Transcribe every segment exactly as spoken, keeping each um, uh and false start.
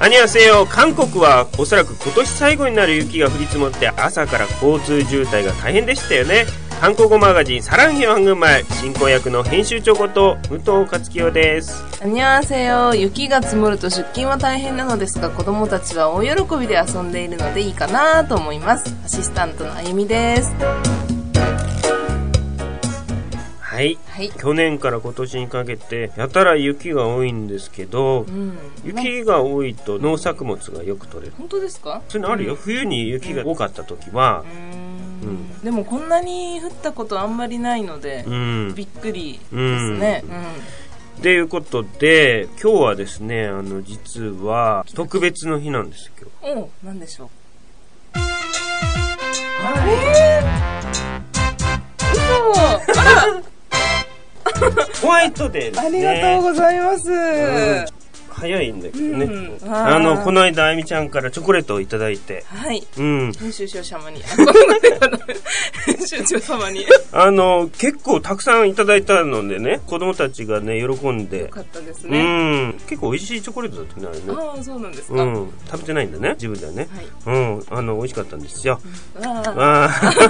アニャセヨ。韓国はおそらく今年最後になる雪が降り積もって朝から交通渋滞が大変でしたよね。韓国語マガジンサランヒョン軍前進行役の編集長こと武藤克清です。 アニャセヨ。雪が積もると出勤は大変なのですが、子供たちは大喜びで遊んでいるのでいいかなと思います。アシスタントのあゆみです。 はい、はい、去年から今年にかけてやたら雪が多いんですけど、うん、雪が多いと農作物がよく取れる。 本当ですか？ それあるよ、うん、冬に雪が多かった時は、 うんうん、でもこんなに降ったことあんまりないので、うん、びっくりですね。 うんうんということで今日はですね、あの実は特別の日なんですよ。今日。 お、なんでしょう。あれ？嘘。あら。 ホワイトデーですね。 ありがとうございます。 うん早いんだけどね、うん、あ, あのこの間あゆみちゃんからチョコレートをいただいて、 はい、 うん、 編集長様に編集長様にあの結構たくさんいただいたのでね、子供たちがね喜んでよかったですね、 うん、結構美味しいチョコレートだったねあれね。 ああそうなんですか、うん、 食べてないんだね自分ではね、はい、うん、あの美味しかったんですよ、うん、ああ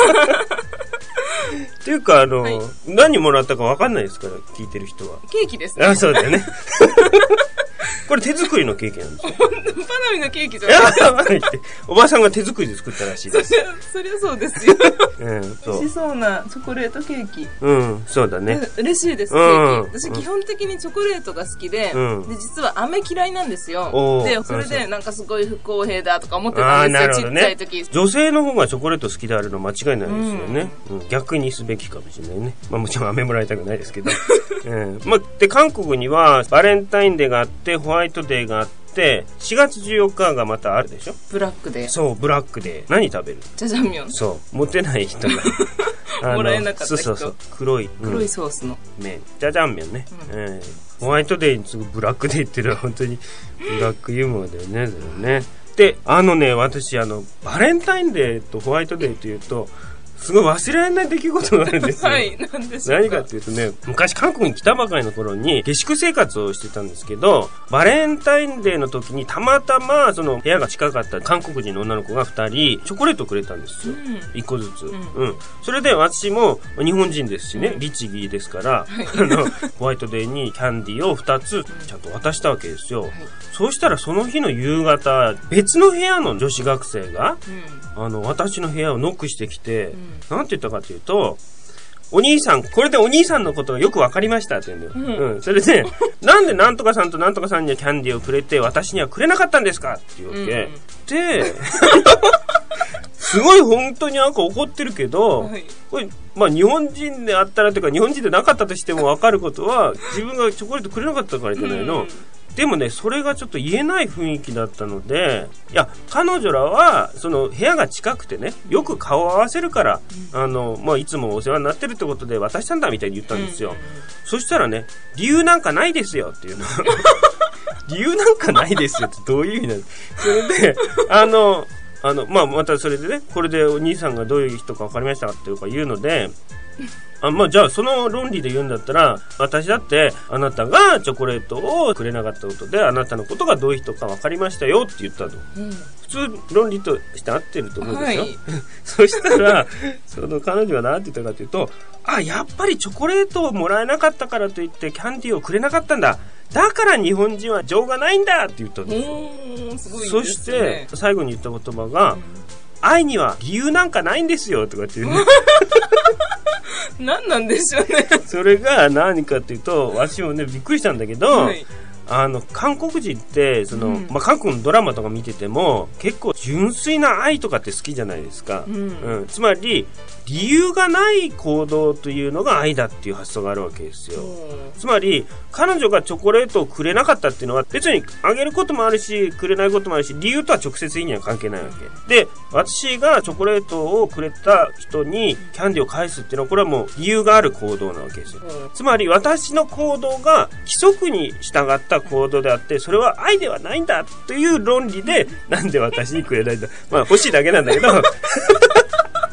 っていうかあの、はい、何もらったか分かんないですから聞いてる人は。 ケーキですね。 あ、そうだよねこれ手作りのケーキなんですよ。 パナミのケーキじゃないっておばさんが手作りで作ったらしいです。 そりゃそうですよ、 うん、そう美味しそうなチョコレートケーキ。 うんそうだね、 嬉しいです、ケーキ。私基本的にチョコレートが好きで、うん、で実は飴嫌いなんですよ。でそれでなんかすごい不公平だとか思ってたんですよ、ね、ちっちゃい時。 女性の方がチョコレート好きであるの間違いないですよね、うんうん、逆にすべきかもしれないね。まあもちろん飴もらいたくないですけど、うん、まあで韓国にはバレンタインデーがあってホワイトデーがあってしがつじゅうよっかがまたあるでしょ。 ブラックデー。 そうブラックデー。何食べる？ ジャジャンミョン。 そうモテない人がもらえなかった人。 そうそうそう黒い、 うん、黒いソースの麺ジャジャンミョンね、うんえー、ホワイトデーに次ぐブラックデーっていうのは本当にブラックユーモアだよねそれね。であのね私あのバレンタインデーとホワイトデーというとすごい忘れられない出来事があるんですよ。 はい、何でしょうか。 何かっていうとね、昔韓国に来たばかりの頃に下宿生活をしてたんですけど、バレンタインデーの時にたまたまその部屋が近かった韓国人の女の子がふたりチョコレートをくれたんですよ。うん、いっこずつ、うんうん。それで私も日本人ですしね、うん、律儀ですから、はい、あのホワイトデーにキャンディーをふたつちゃんと渡したわけですよ。はい、そうしたらその日の夕方、別の部屋の女子学生が、うん、あの私の部屋をノックしてきて、うんなんて言ったかというと、お兄さん、これでお兄さんのことがよくわかりましたって言うんだよ。うん。うん、それで、なんでなんとかさんとなんとかさんにはキャンディーをくれて、私にはくれなかったんですかっていうわけ。うん、で、すごい本当になんか怒ってるけど、はい、これ、まあ日本人であったらというか、日本人でなかったとしてもわかることは、自分がチョコレートくれなかったからじゃないの。うんでもね、それがちょっと言えない雰囲気だったので、いや、彼女らは、その部屋が近くてね、よく顔を合わせるから、うん、あの、まあ、いつもお世話になってるってことで渡したんだみたいに言ったんですよ。うん、そしたらね、理由なんかないですよっていうの。理由なんかないですよってどういう意味なの？それで、あの、あの、まあ、またそれでね、これでお兄さんがどういう人か分かりましたかっていうか言うので、あまあ、じゃあその論理で言うんだったら私だってあなたがチョコレートをくれなかったことであなたのことがどういう人か分かりましたよって言ったの、うん、普通論理として合ってると思うでしょ、はい、そしたらその彼女は何て言ったかというとあやっぱりチョコレートをもらえなかったからといってキャンディーをくれなかったんだだから日本人は情がないんだって言ったんですよ。すごいですね。そして最後に言った言葉が、うん、愛には理由なんかないんですよとかって言うね何なんでしょうね。 それが何かっていうと私もねびっくりしたんだけど、はい、あの韓国人ってその、うんまあ、韓国のドラマとか見てても結構純粋な愛とかって好きじゃないですか、うんうん、つまり理由がない行動というのが愛だっていう発想があるわけですよ。つまり彼女がチョコレートをくれなかったっていうのは別にあげることもあるしくれないこともあるし理由とは直接的には関係ないわけで私がチョコレートをくれた人にキャンディーを返すっていうのはこれはもう理由がある行動なわけですよ。つまり私の行動が規則に従った行動であってそれは愛ではないんだという論理でなんで私にくれないんだまあ欲しいだけなんだけど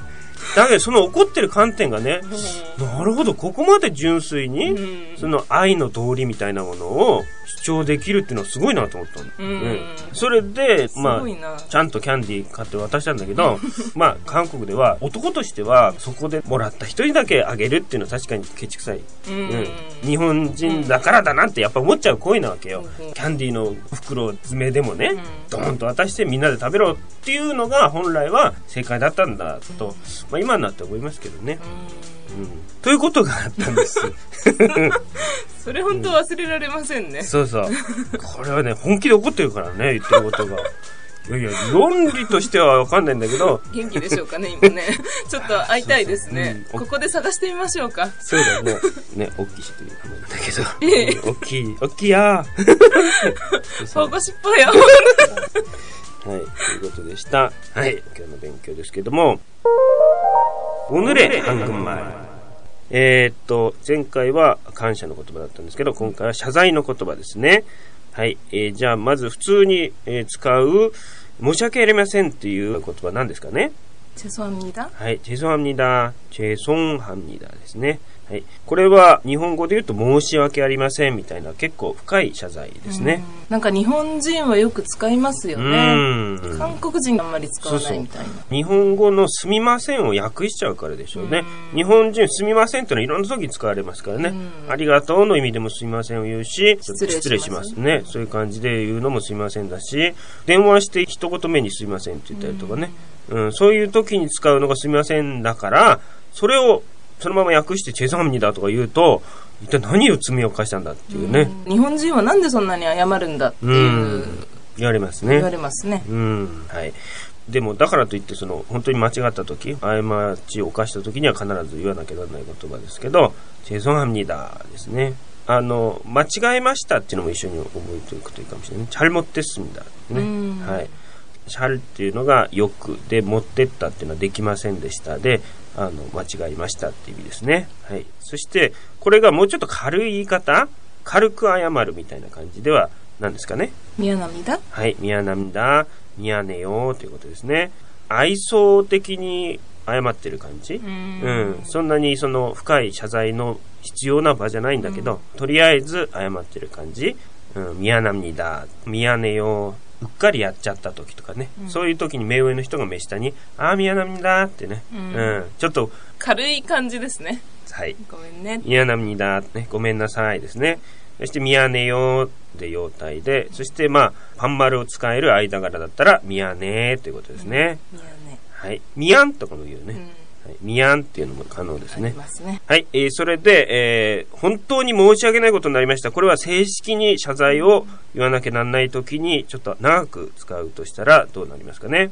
だけどその怒ってる観点がね、なるほど、ここまで純粋に、その愛の道理みたいなものを主張できるっていうのはすごいなと思ったの。うん、それで、まあ、ちゃんとキャンディー買って渡したんだけど、まあ、韓国では男としてはそこでもらった人にだけあげるっていうのは確かにケチくさい。うん、日本人だからだなってやっぱ思っちゃう行為なわけよ。キャンディーの袋詰めでもね、ドーンと渡してみんなで食べろっていうのが本来は正解だったんだと、まあ、今になって思いますけどね。うん、ということがあったんです。 それ本当忘れられませんね。 うん、そうそう。これはね、本気で怒ってるからね、言ってることが。いやいや、論理としては分かんないんだけど。 元気でしょうかね、今ね。ちょっと会いたいですね。そうそう、うん、ここで探してみましょうか。 そうだね。ね、大きい人いるかもんだけど。大きい、大きいやー。 保護失敗や。 はい、ということでした。はい、今日の勉強ですけども。오늘의 한국말。えーっと、前回は感謝の言葉だったんですけど、今回は謝罪の言葉ですね。はい、えー、じゃあまず普通に、えー、使う申し訳ありませんっていう言葉何ですかね。 죄송합니다。 はい、죄송합니다。죄송합니다ですね。はい、これは日本語で言うと申し訳ありませんみたいな結構深い謝罪ですね。 なんか日本人はよく使いますよね。韓国人あんまり使わないみたいな。そうそう、 日本語のすみませんを訳しちゃうからでしょうね。う日本人すみませんってのはいろんな時使われますからね。ありがとうの意味でもすみませんを言うし、失礼します、失礼しますね。そういう感じで言うのもすみませんだし、電話して一言目にすみませんって言ったりとかね。うん、そういう時に使うのがすみませんだから、それをそのまま訳して죄송합니다とか言うと、一体何を罪を犯したんだっていうね。 うん、日本人はなんでそんなに謝るんだっていう、うん、 言われますね。 言われますね。 うん、はい。でもだからといってその本当に間違った時、過ちを犯した時には必ず言わなきゃならない言葉ですけど、죄송합니다ですね。あの間違えましたっていうのも一緒に覚えておくといいかもしれない。잘못됐습니다ね。はい。잘っていうのがよくで、持ってったっていうのはできませんでしたで、あの間違いましたっていう意味ですね。はい。そしてこれがもうちょっと軽い言い方、軽く謝るみたいな感じでは何ですかね。 미안합니다。 はい、미안합니다。미안해요ということですね。愛想的に謝ってる感じ。うん、うん。そんなにその深い謝罪の必要な場じゃないんだけど、とりあえず謝ってる感じ。うん、미안합니다。미안해요。うっかりやっちゃった時とかね、うん、そういう時に目上の人が目下にあーミヤナミだってね、うんうん、ちょっと軽い感じですね。 はい、 ごめんね、 ミヤナミだね、ごめんなさいですね。そしてミヤネよで用体で、そしてまあパンマルを使える間柄だったらミヤネということですね。 うん、ミヤネ、 はい、ミヤンとかも言うね、うんはい、ミヤンっていうのも可能ですね。 ありますね。 はい、えー、それで、えー、本当に申し訳ないことになりました。これは正式に謝罪を言わなきゃなんないときにちょっと長く使うとしたらどうなりますかね。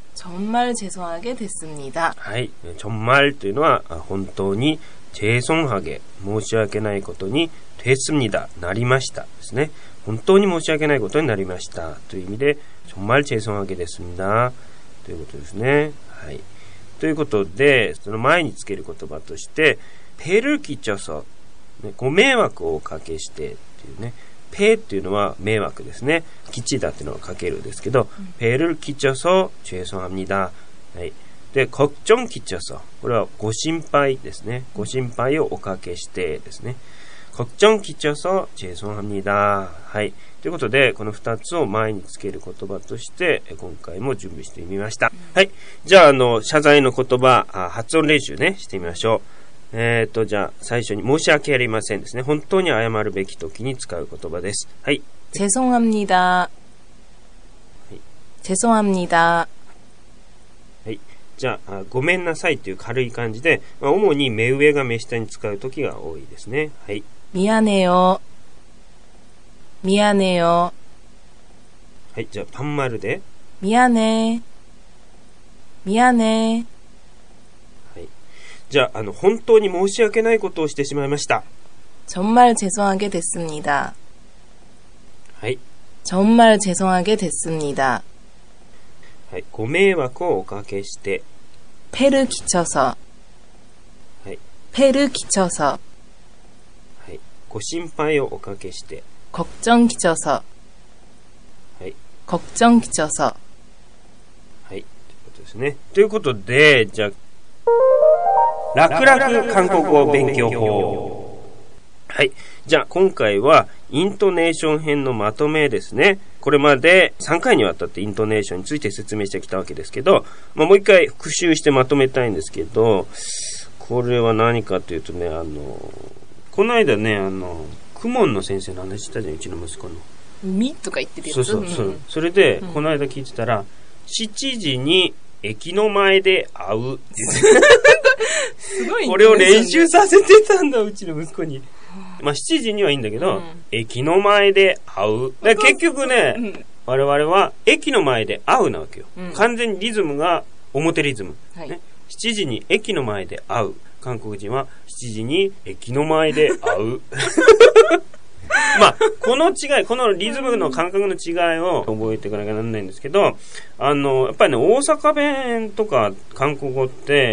정말 죄송하게 됐습니다。 はい、정말というのは本当に죄송하게申し訳ないことに됐습니다なりましたですね。本当に申し訳ないことになりましたという意味で정말 죄송하게 됐습니다ということですね。はい。ということで、その前につける言葉として、ペルキチョソ、ね、ご迷惑をおかけしてっていうね、ペっていうのは迷惑ですね。キチだっていうのはかけるですけど、うん、ペルキチョソ、죄송합니다。はい。で、걱정 끼쳐서、これはご心配ですね。ご心配をおかけしてですね。걱정 끼쳐서 죄송합니다。はい。ということで、この二つを前につける言葉として、今回も準備してみました。はい。じゃあ、あの、謝罪の言葉、発音練習ね、してみましょう。えっと、じゃあ、最初に申し訳ありませんですね。本当に謝るべき時に使う言葉です。はい。 죄송합니다。はい。죄송합니다。 はい。じゃあ、ごめんなさいという軽い感じで、まあ、主に目上が目下に使う時が多いですね。はい。 미안해요。미안해요。 はい、じゃあパンマルで。 미안해。미안해。 はい。じゃあ、あの、本当に申し訳ないことをしてしまいました。 정말 죄송하게 됐습니다。 はい。 정말 죄송하게 됐습니다。 はい、ご迷惑をおかけして。 폐를 끼쳐서。 はい。 폐를 끼쳐서。 はい。ご心配をおかけして。 걱정 끼쳐서。 はい。 걱정 끼쳐서。 はい。ということですね。ということで、じゃあ、 楽々韓国語勉強法。はい。じゃあ今回はイントネーション編のまとめですね。これまでさんかいにわたってイントネーションについて説明してきたわけですけど、まあ、もう一回復習してまとめたいんですけど、これは何かというとね、あの、この間ね、あの、クモンの先生の話したじゃん、うちの息子の。 みとか言ってるやつ。 そうそうそう。うん、それで、うん、この間聞いてたら、しちじに駅の前で会うってすごいね。 これを練習させてたんだ、うちの息子に。まあしちじにはいいんだけど、うん、駅の前で会う。だ結局ね、うん、我々は駅の前で会うなわけよ。うん、完全にリズムが表リズム。はい、ね、しちじに駅の前で会う。韓国人はしちじに駅の前で会う。まあ、この違い、このリズムの感覚の違いを覚えていかなきゃならないんですけど、あの、やっぱりね、大阪弁とか韓国語って、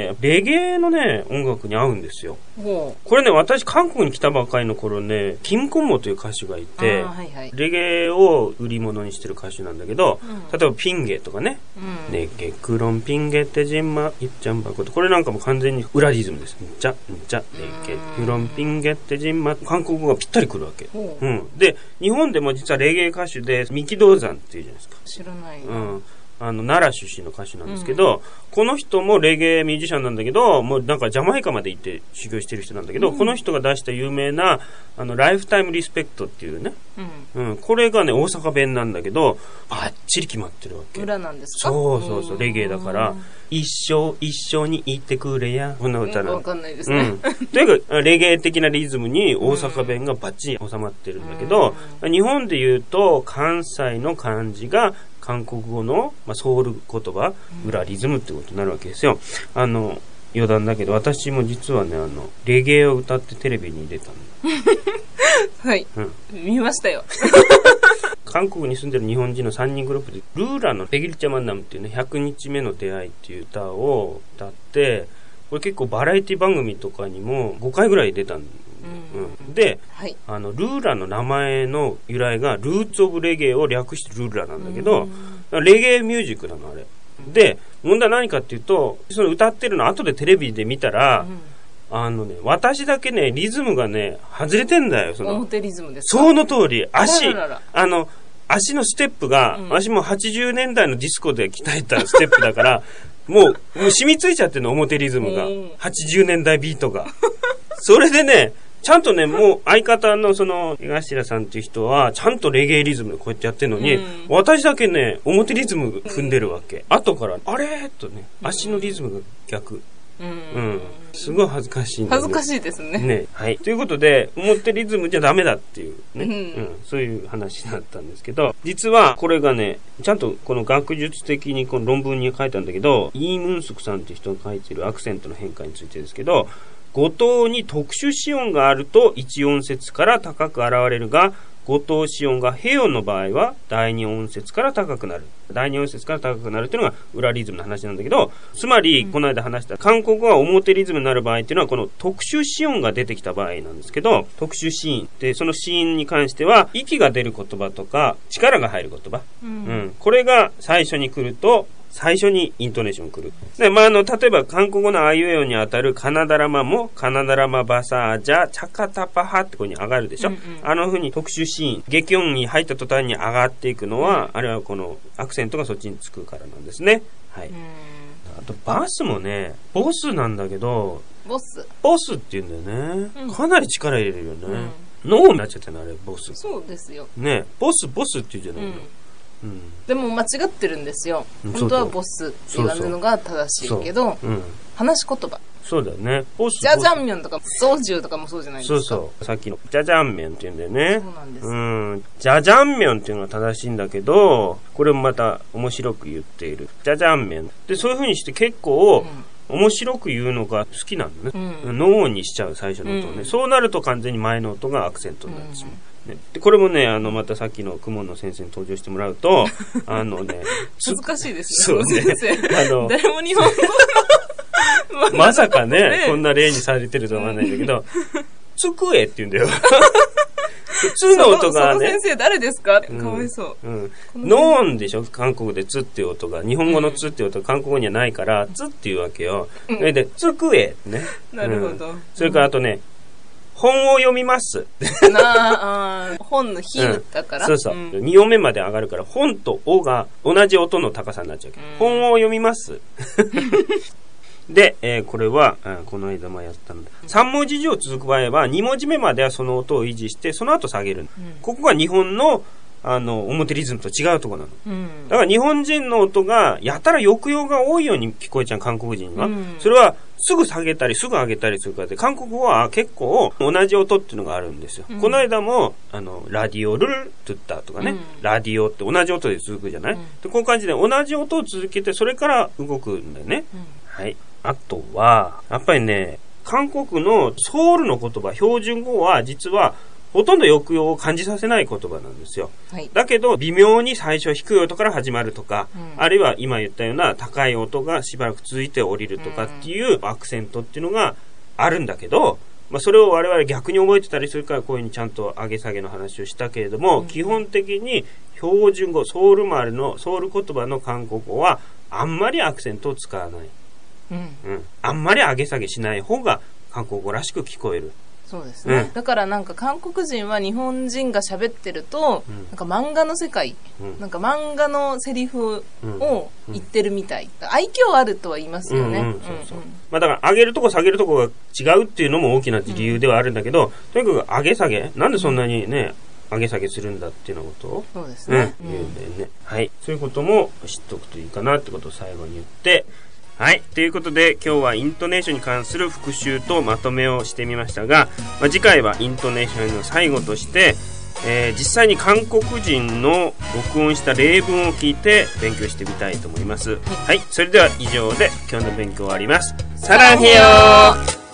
レゲエのね、音楽に合うんですよ。これね、私、韓国に来たばかりの頃ね、キム・コンモという歌手がいて、はいはい、レゲエを売り物にしてる歌手なんだけど、うん、例えばピンゲとかね、うん、ネゲクロンピンゲってジンマイッチャンバコと、これなんかも完全に裏リズムです。んちゃ、んちゃ、ネゲクロンピンゲってジンマ、韓国語がぴったりくるわけ。うん、で、日本でも実はレゲエ歌手で、三木道山っていうじゃないですか。 知らないよ。 うん。あの、奈良出身の歌手なんですけど、うん、この人もレゲエミュージシャンなんだけど、もうなんかジャマイカまで行って修行してる人なんだけど、うん、この人が出した有名な、あの、ライフタイムリスペクトっていうね、うん、うん、これがね、大阪弁なんだけど、バッチリ決まってるわけ。 裏なんですか？ そうそうそう、レゲエだから、一生一緒にいてくれや。こんな歌なの。 わかんないですね。 うん。というか、レゲエ的なリズムに大阪弁がバッチリ収まってるんだけど、うん、日本で言うと、関西の漢字が韓国語の、まあ、ソウル言葉、裏リズムってことになるわけですよ。あの、余談だけど、私も実はね、あの、レゲエを歌ってテレビに出たの。 はい、うん。見ましたよ。 韓国に住んでる日本人のさんにんグループで、ルーラのペギルチャマンナムっていうね、ひゃくにちめの出会いっていう歌を歌って、これ結構バラエティ番組とかにもごかいぐらい出たんだ。うんうん、で、はい、あの、ルーラの名前の由来が、ルーツオブレゲエを略してルーラなんだけど、レゲエミュージックなの、あれ。で、問題は何かっていうと、その歌ってるの後でテレビで見たら、うん、あのね、私だけね、リズムがね、外れてんだよ、その。 表リズムですか？ その通り、足、あらららあの、足のステップが、うん、私もはちじゅうねんだいのディスコで鍛えたステップだから、もう、もう染みついちゃってるの、表リズムが。はちじゅうねんだいビートが。それでね、ちゃんとね、もう相方のその、江頭さんっていう人は、ちゃんとレゲエリズムでこうやってやってるのに、うん、私だけね、表リズム踏んでるわけ。うん、後から、あれーっとね、足のリズムが逆。うん。うん。すごい恥ずかしいんだ、 ね。恥ずかしいですね。 ね。はい。ということで、表リズムじゃダメだっていうね。うん。うん、そういう話だったんですけど、実はこれがね、ちゃんとこの学術的にこの論文に書いたんだけど、イー・ムンスクさんっていう人が書いてるアクセントの変化についてですけど、語頭に特殊子音があると一音節から高く現れるが、語頭子音が平音の場合は第二音節から高くなる。第二音節から高くなるっていうのが裏リズムの話なんだけど、つまり、この間話した韓国語が表リズムになる場合っていうのはこの特殊子音が出てきた場合なんですけど、特殊子音ってその子音に関しては息が出る言葉とか力が入る言葉。うん。うん、これが最初に来ると、最初にイントネーション来る。で、まあ、あの、例えば韓国語のあいうえおに当たるカナダラマも、カナダラマバサージャ、チャカタパハってここに上がるでしょ、うんうん、あの風に特殊シーン、激音に入った途端に上がっていくのは、うん、あれはこのアクセントがそっちにつくからなんですね。はい。あと、バスもね、ボスなんだけど、 ボス。 ボスって言うんだよね。うん、かなり力入れるよね。うん、脳になっちゃってるの、あれ、ボス。 そうですよ。 ね、ボス、ボスって言うじゃないの。うんうん、でも間違ってるんですよ。本当はボスって言われるのが正しいけど、そうそう、うん、話し言葉。 そうだよね。 ボス。ジャジャンミョンとか、ソージュとかもそうじゃないですか。 そうそう。さっきのジャジャンミョンって言うんだよね。 そうなんです。 うん。ジャジャンミョンっていうのが正しいんだけど、これもまた面白く言っている。ジャジャンミョン。で、そういう風にして結構、うん、面白く言うのが好きなのね。うん、ノーにしちゃう最初の音をね、うん。そうなると完全に前の音がアクセントになってしまう。うんね、でこれもね、あの、またさっきのクモンの先生に登場してもらうと、あのね、 難しいですね。 そうね。先生。あの、 誰も日本語まさかね、ねこんな例にされてるとは思わないんだけど、机って言うんだよ。 つの音がね。 その先生誰ですか、うん、かわいそう。 うん。ノーンでしょ韓国でつっていう音が。日本語のつっていう音が韓国語にはないから、つっていうわけよ。うん、で、つくえね。 なるほど、うん。 それからあとね、本を読みます。 なあ、本の比だから、 うん、そうそう。うん、に音目まで上がるから、本とおが同じ音の高さになっちゃうけど、うん、本を読みます。で、えー、これは、うん、この間もやったんだ。さん文字以上続く場合は、に文字目まではその音を維持して、その後下げる。うん、ここが日本の、あの、表リズムと違うところなの。うん、だから日本人の音が、やたら抑揚が多いように聞こえちゃう、韓国人には。うん、それは、すぐ下げたり、すぐ上げたりするからで、韓国語は結構同じ音っていうのがあるんですよ。うん、この間も、あの、ラディオルルトゥッターとかね、うん、ラディオって同じ音で続くじゃない、うん、でこういう感じで同じ音を続けて、それから動くんだよね。うん、はい。あとは、やっぱりね、韓国のソウルの言葉、標準語は実はほとんど抑揚を感じさせない言葉なんですよ。はい、だけど、微妙に最初低い音から始まるとか、うん、あるいは今言ったような高い音がしばらく続いて降りるとかっていうアクセントっていうのがあるんだけど、まあ、それを我々逆に覚えてたりするからこういうふうにちゃんと上げ下げの話をしたけれども、うん、基本的に標準語、ソウル丸のソウル言葉の韓国語はあんまりアクセントを使わない。うんうん、あんまり上げ下げしない方が韓国語らしく聞こえる。 そうですね、うん、だからなんか韓国人は日本人が喋ってると、うん、なんか漫画の世界、うん、なんか漫画のセリフを言ってるみたい、うん、愛嬌あるとは言いますよね。 まあだから上げるとこ下げるとこが違うっていうのも大きな理由ではあるんだけど、とにかく上げ下げなんでそんなにね、上げ下げするんだっていうようなことをそうですね、 うん、言うんだよね。はい、そういうことも知っておくといいかなってことを最後に言って、はい。ということで、今日はイントネーションに関する復習とまとめをしてみましたが、まあ、次回はイントネーションの最後として、えー、実際に韓国人の録音した例文を聞いて勉強してみたいと思います。はい。それでは以上で今日の勉強終わります。サランヘヨー。